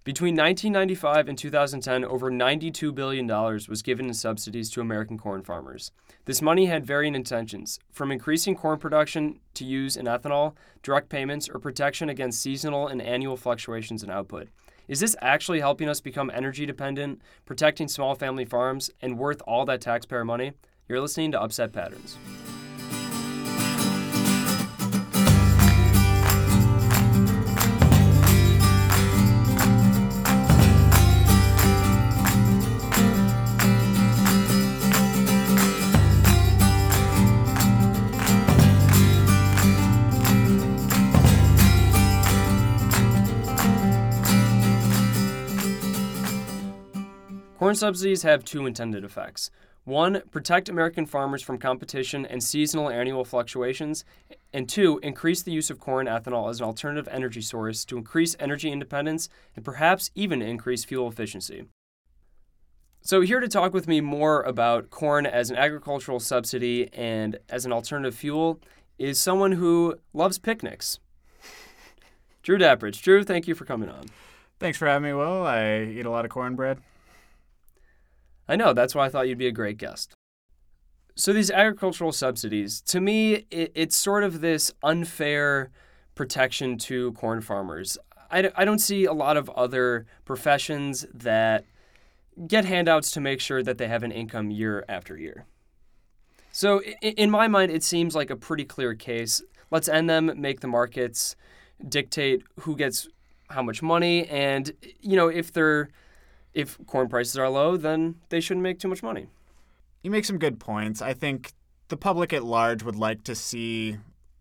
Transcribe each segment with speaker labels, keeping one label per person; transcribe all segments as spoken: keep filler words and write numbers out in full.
Speaker 1: Between nineteen ninety-five and two thousand ten, over ninety-two billion dollars was given in subsidies to American corn farmers. This money had varying intentions, from increasing corn production to use in ethanol, direct payments, or protection against seasonal and annual fluctuations in output. Is this actually helping us become energy dependent, protecting small family farms, and worth all that taxpayer money? You're listening to Upset Patterns. Corn subsidies have two intended effects. One, protect American farmers from competition and seasonal annual fluctuations. And two, increase the use of corn ethanol as an alternative energy source to increase energy independence and perhaps even increase fuel efficiency. So here to talk with me more about corn as an agricultural subsidy and as an alternative fuel is someone who loves picnics. Drew Dappridge. Drew, thank you for coming on.
Speaker 2: Thanks for having me, Will. I eat a lot of cornbread.
Speaker 1: I know, that's why I thought you'd be a great guest. So these agricultural subsidies, to me, it, it's sort of this unfair protection to corn farmers. I, I don't see a lot of other professions that get handouts to make sure that they have an income year after year. So in, in my mind, it seems like a pretty clear case. Let's end them, make the markets dictate who gets how much money, and, you know, if they're If corn prices are low, then they shouldn't make too much money.
Speaker 2: You make some good points. I think the public at large would like to see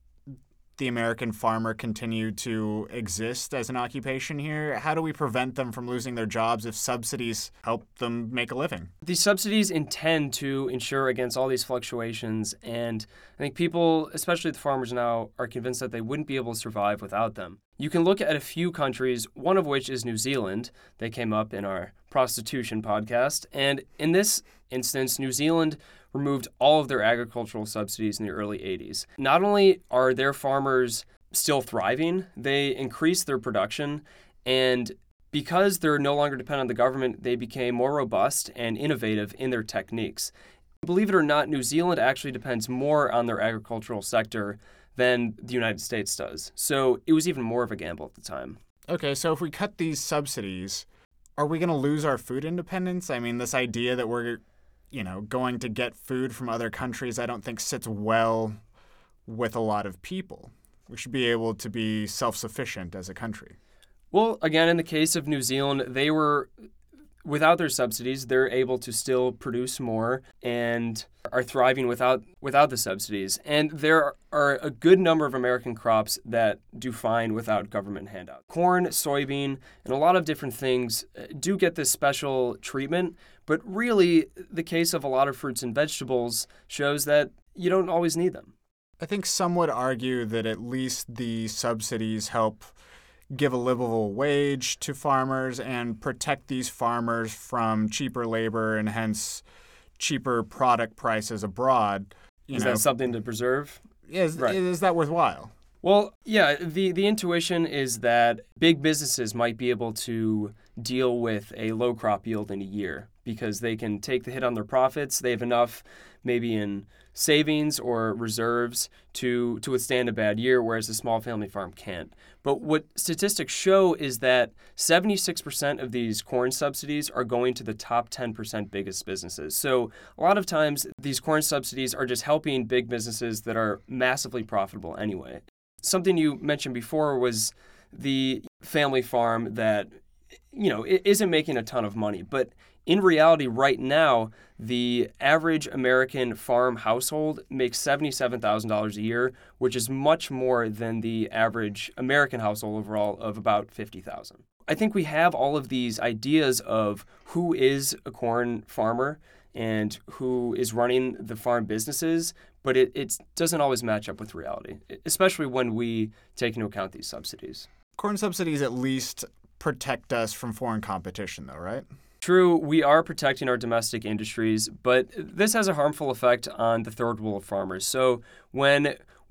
Speaker 2: the American farmer continue to exist as an occupation here. How do we prevent them from losing their jobs if subsidies help them make a living?
Speaker 1: These subsidies intend to insure against all these fluctuations, and I think people, especially the farmers now, are convinced that they wouldn't be able to survive without them. You can look at a few countries, one of which is New Zealand. They came up in our prostitution podcast, and in this instance, New Zealand removed all of their agricultural subsidies in the early eighties. Not only are their farmers still thriving, they increased their production, and because they're no longer dependent on the government, they became more robust and innovative in their techniques. Believe it or not, New Zealand actually depends more on their agricultural sector than the United States does. So it was even more of a gamble at the time.
Speaker 2: Okay, so if we cut these subsidies, are we going to lose our food independence? I mean, this idea that we're you know, going to get food from other countries, I don't think sits well with a lot of people. We should be able to be self-sufficient as a country.
Speaker 1: Well, again, in the case of New Zealand, they were, without their subsidies, they're able to still produce more and are thriving without without the subsidies. And there are a good number of American crops that do fine without government handouts. Corn, soybean, and a lot of different things do get this special treatment, but really the case of a lot of fruits and vegetables shows that you don't always need them.
Speaker 2: I think some would argue that at least the subsidies help give a livable wage to farmers and protect these farmers from cheaper labor and hence cheaper product prices abroad. You
Speaker 1: is
Speaker 2: know,
Speaker 1: that something to preserve?
Speaker 2: Is,
Speaker 1: right.
Speaker 2: is that worthwhile?
Speaker 1: Well, yeah, the, the intuition is that big businesses might be able to deal with a low crop yield in a year because they can take the hit on their profits. They have enough maybe in savings or reserves to, to withstand a bad year, whereas a small family farm can't. But what statistics show is that seventy-six percent of these corn subsidies are going to the top ten percent biggest businesses. So a lot of times these corn subsidies are just helping big businesses that are massively profitable anyway. Something you mentioned before was the family farm that, you know, isn't making a ton of money. But in reality, right now, the average American farm household makes seventy-seven thousand dollars a year, which is much more than the average American household overall of about fifty thousand dollars. I think we have all of these ideas of who is a corn farmer and who is running the farm businesses, but it, it doesn't always match up with reality, especially when we take into account these subsidies.
Speaker 2: Corn subsidies at least protect us from foreign competition, though, right?
Speaker 1: True, we are protecting our domestic industries, but this has a harmful effect on the third world farmers. So when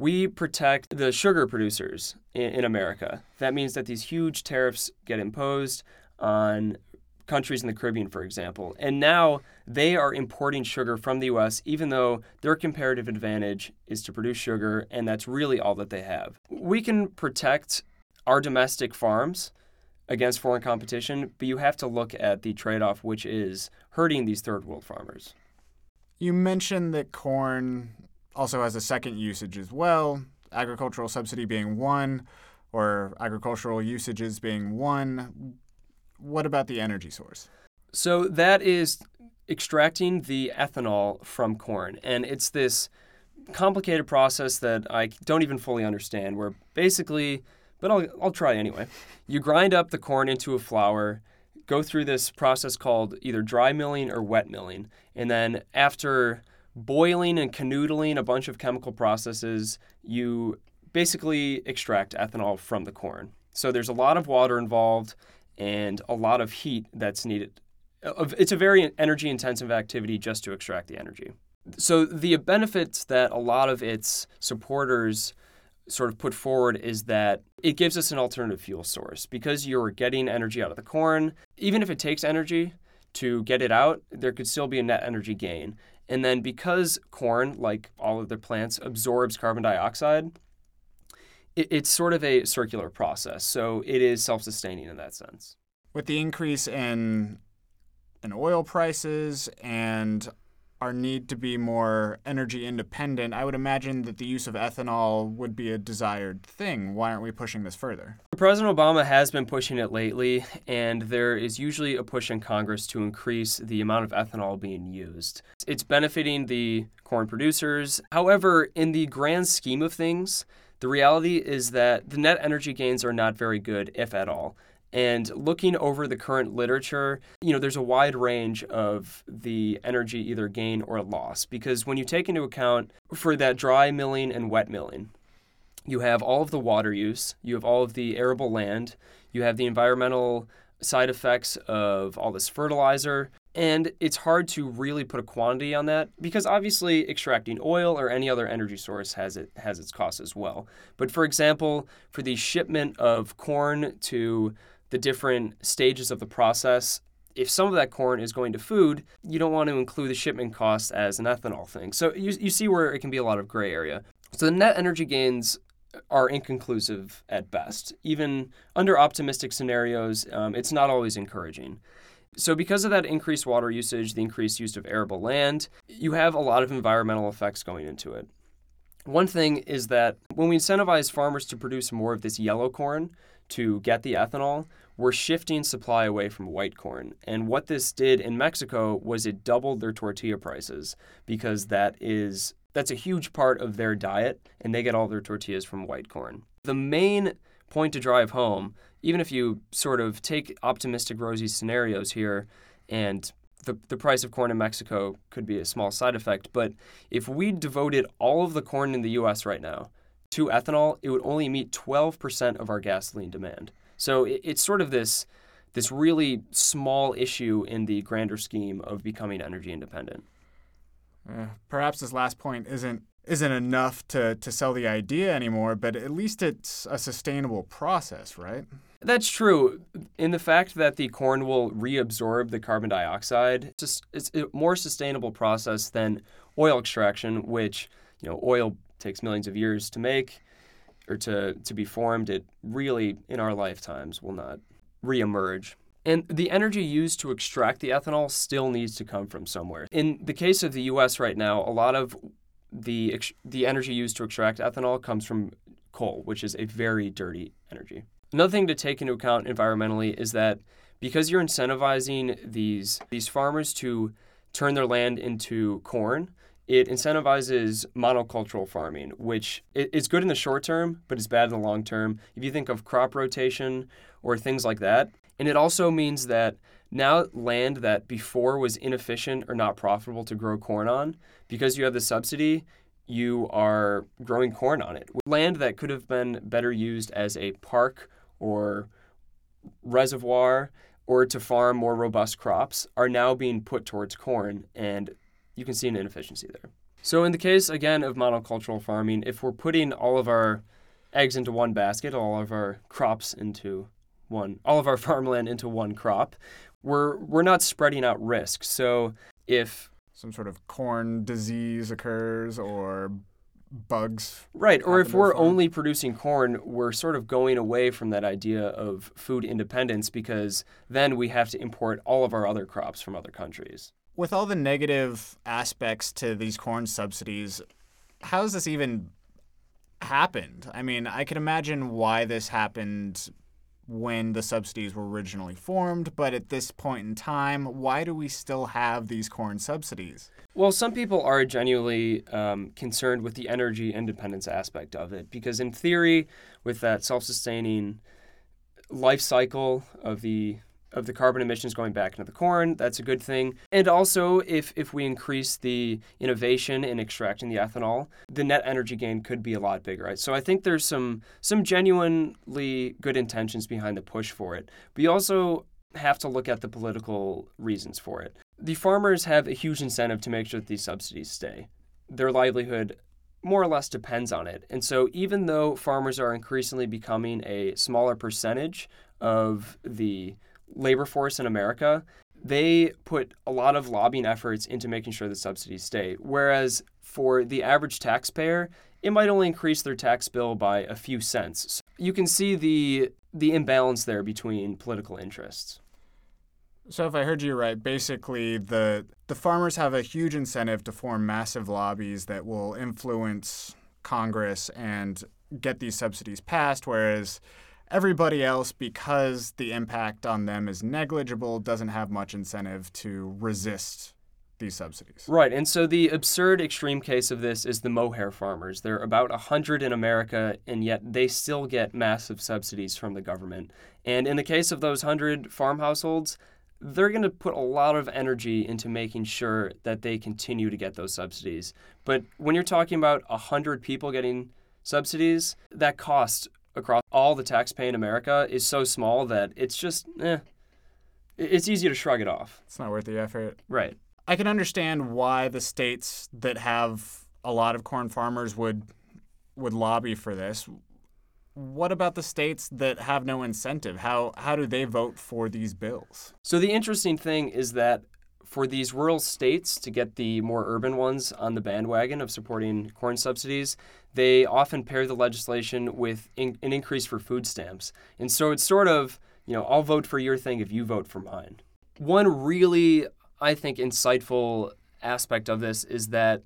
Speaker 1: We protect the sugar producers in, in America. That means that these huge tariffs get imposed on countries in the Caribbean, for example. And now they are importing sugar from the U S, even though their comparative advantage is to produce sugar, and that's really all that they have. We can protect our domestic farms against foreign competition, but you have to look at the trade-off, which is hurting these third world farmers.
Speaker 2: You mentioned that corn also has a second usage as well, agricultural subsidy being one, or agricultural usages being one. What about the energy source?
Speaker 1: So that is extracting the ethanol from corn. And it's this complicated process that I don't even fully understand, where basically, but I'll, I'll try anyway. You grind up the corn into a flour, go through this process called either dry milling or wet milling. And then after boiling and canoodling a bunch of chemical processes, you basically extract ethanol from the corn. So there's a lot of water involved and a lot of heat that's needed. It's a very energy-intensive activity just to extract the energy. So the benefits that a lot of its supporters sort of put forward is that it gives us an alternative fuel source. Because you're getting energy out of the corn, even if it takes energy to get it out, there could still be a net energy gain. And then because corn, like all other plants, absorbs carbon dioxide, it's sort of a circular process, so it is self-sustaining in that sense.
Speaker 2: With the increase in in oil prices and our need to be more energy independent, I would imagine that the use of ethanol would be a desired thing. Why aren't we pushing this further?
Speaker 1: President Obama has been pushing it lately, and there is usually a push in Congress to increase the amount of ethanol being used. It's benefiting the corn producers. However, in the grand scheme of things, the reality is that the net energy gains are not very good, if at all. And looking over the current literature, you know, there's a wide range of the energy either gain or loss. Because when you take into account for that dry milling and wet milling, you have all of the water use, you have all of the arable land, you have the environmental side effects of all this fertilizer. And it's hard to really put a quantity on that because obviously extracting oil or any other energy source has it has its costs as well. But for example, for the shipment of corn to the different stages of the process, if some of that corn is going to food, you don't want to include the shipment costs as an ethanol thing. So you you see where it can be a lot of gray area. So the net energy gains are inconclusive at best. Even under optimistic scenarios, um, it's not always encouraging. So because of that increased water usage, the increased use of arable land, you have a lot of environmental effects going into it. One thing is that when we incentivize farmers to produce more of this yellow corn to get the ethanol, we're shifting supply away from white corn. And what this did in Mexico was it doubled their tortilla prices because that is that's a huge part of their diet, and they get all their tortillas from white corn. The main point to drive home, even if you sort of take optimistic, rosy scenarios here, and the, the price of corn in Mexico could be a small side effect, but if we devoted all of the corn in the U S right now to ethanol, it would only meet twelve percent of our gasoline demand. So it, it's sort of this, this really small issue in the grander scheme of becoming energy independent.
Speaker 2: Uh, perhaps this last point isn't isn't enough to, to sell the idea anymore, but at least it's a sustainable process, right?
Speaker 1: That's true. In the fact that the corn will reabsorb the carbon dioxide, it's, just, it's a more sustainable process than oil extraction, which, you know, oil takes millions of years to make or to, to be formed. It really, in our lifetimes, will not reemerge. And the energy used to extract the ethanol still needs to come from somewhere. In the case of the U S right now, a lot of the the energy used to extract ethanol comes from coal, which is a very dirty energy. Another thing to take into account environmentally is that because you're incentivizing these these farmers to turn their land into corn, it incentivizes monocultural farming, which is good in the short term, but is bad in the long term. If you think of crop rotation or things like that. And it also means that now land that before was inefficient or not profitable to grow corn on, because you have the subsidy, you are growing corn on it. Land that could have been better used as a park or reservoir or to farm more robust crops are now being put towards corn, and you can see an inefficiency there. So in the case, again, of monocultural farming, if we're putting all of our eggs into one basket, all of our crops into one, all of our farmland into one crop, we're we're not spreading out risk. So if
Speaker 2: some sort of corn disease occurs or bugs.
Speaker 1: Right, or if we're
Speaker 2: farm.
Speaker 1: only producing corn, we're sort of going away from that idea of food independence because then we have to import all of our other crops from other countries.
Speaker 2: With all the negative aspects to these corn subsidies, how has this even happened? I mean, I can imagine why this happened when the subsidies were originally formed, but at this point in time, why do we still have these corn subsidies?
Speaker 1: Well, some people are genuinely um, concerned with the energy independence aspect of it because in theory, with that self-sustaining life cycle of the of the carbon emissions going back into the corn, that's a good thing. And also, if if we increase the innovation in extracting the ethanol, the net energy gain could be a lot bigger. Right? So I think there's some some genuinely good intentions behind the push for it. But you also have to look at the political reasons for it. The farmers have a huge incentive to make sure that these subsidies stay. Their livelihood more or less depends on it. And so even though farmers are increasingly becoming a smaller percentage of the labor force in America, they put a lot of lobbying efforts into making sure the subsidies stay. Whereas for the average taxpayer, it might only increase their tax bill by a few cents. So you can see the the imbalance there between political interests.
Speaker 2: So if I heard you right, basically the the farmers have a huge incentive to form massive lobbies that will influence Congress and get these subsidies passed, whereas everybody else, because the impact on them is negligible, doesn't have much incentive to resist these subsidies.
Speaker 1: Right, and so the absurd extreme case of this is the mohair farmers. There are about one hundred in America, and yet they still get massive subsidies from the government. And in the case of those one hundred farm households, they're going to put a lot of energy into making sure that they continue to get those subsidies. But when you're talking about one hundred people getting subsidies, that cost across all the taxpayer in America is so small that it's just, eh, it's easy to shrug it off.
Speaker 2: It's not worth the effort.
Speaker 1: Right.
Speaker 2: I can understand why the states that have a lot of corn farmers would would lobby for this. What about the states that have no incentive? How how do they vote for these bills?
Speaker 1: So the interesting thing is that for these rural states to get the more urban ones on the bandwagon of supporting corn subsidies, they often pair the legislation with in, an increase for food stamps. And so it's sort of, you know, I'll vote for your thing if you vote for mine. One really, I think, insightful aspect of this is that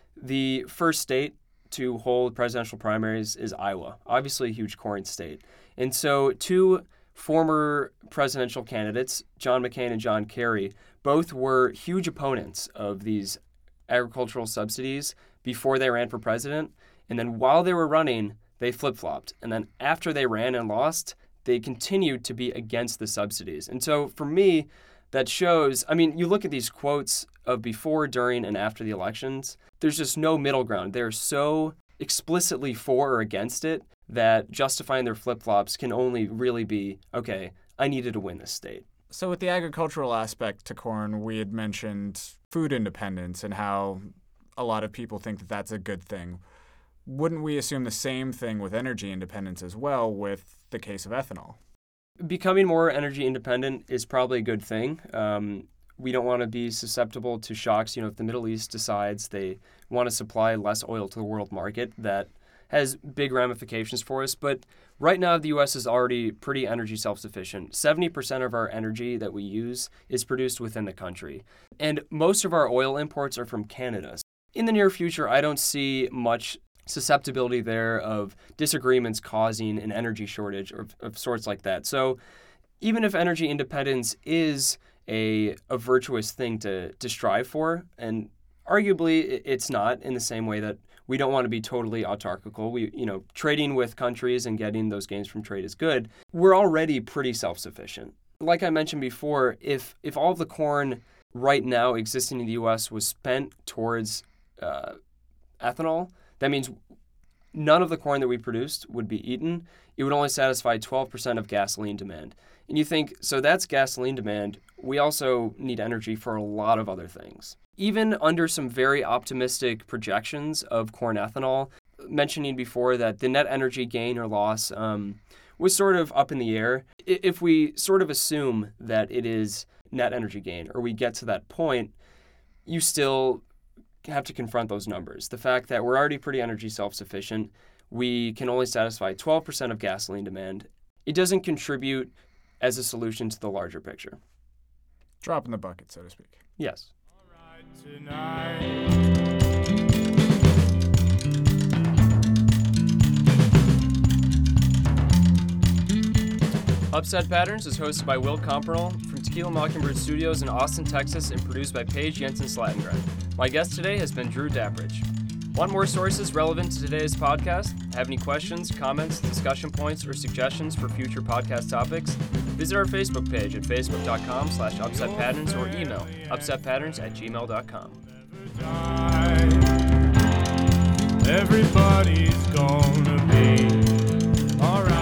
Speaker 1: the first state to hold presidential primaries is Iowa, obviously a huge corn state. And so two former presidential candidates, John McCain and John Kerry, both were huge opponents of these agricultural subsidies before they ran for president. And then while they were running, they flip-flopped. And then after they ran and lost, they continued to be against the subsidies. And so for me, that shows, I mean, you look at these quotes of before, during, and after the elections, there's just no middle ground. They're so explicitly for or against it that justifying their flip-flops can only really be, okay, I needed to win this state.
Speaker 2: So with the agricultural aspect to corn, we had mentioned food independence and how a lot of people think that that's a good thing. Wouldn't we assume the same thing with energy independence as well with the case of ethanol?
Speaker 1: Becoming more energy independent is probably a good thing. Um, we don't want to be susceptible to shocks. You know, if the Middle East decides they want to supply less oil to the world market, that has big ramifications for us. But right now, the U S is already pretty energy self-sufficient. seventy percent of our energy that we use is produced within the country. And most of our oil imports are from Canada. In the near future, I don't see much susceptibility there of disagreements causing an energy shortage or of sorts like that. So even if energy independence is a, a virtuous thing to, to strive for, and arguably it's not in the same way that we don't want to be totally autarkical. We, you know, trading with countries and getting those gains from trade is good. We're already pretty self-sufficient. Like I mentioned before, if if all of the corn right now existing in the U S was spent towards uh, ethanol, that means none of the corn that we produced would be eaten. It would only satisfy twelve percent of gasoline demand. And you think, so that's gasoline demand. we also need energy for a lot of other things. Even under some very optimistic projections of corn ethanol, mentioning before that the net energy gain or loss um, was sort of up in the air. If we sort of assume that it is net energy gain, or we get to that point, you still have to confront those numbers. The fact that we're already pretty energy self-sufficient, we can only satisfy twelve percent of gasoline demand. It doesn't contribute as a solution to the larger picture.
Speaker 2: Drop in the bucket, so to speak.
Speaker 1: Yes.
Speaker 3: All right, tonight.
Speaker 1: Upset Patterns is hosted by Will Compernell from Tequila Mockingbird Studios in Austin, Texas, and produced by Paige Jensen Slatengren. My guest today has been Drew Dappridge. Want more sources relevant to today's podcast? Have any questions, comments, discussion points, or suggestions for future podcast topics? Visit our Facebook page at facebook.com slash upsetpatterns or email upsetpatterns at gmail dot com.
Speaker 3: Everybody's gonna be all right.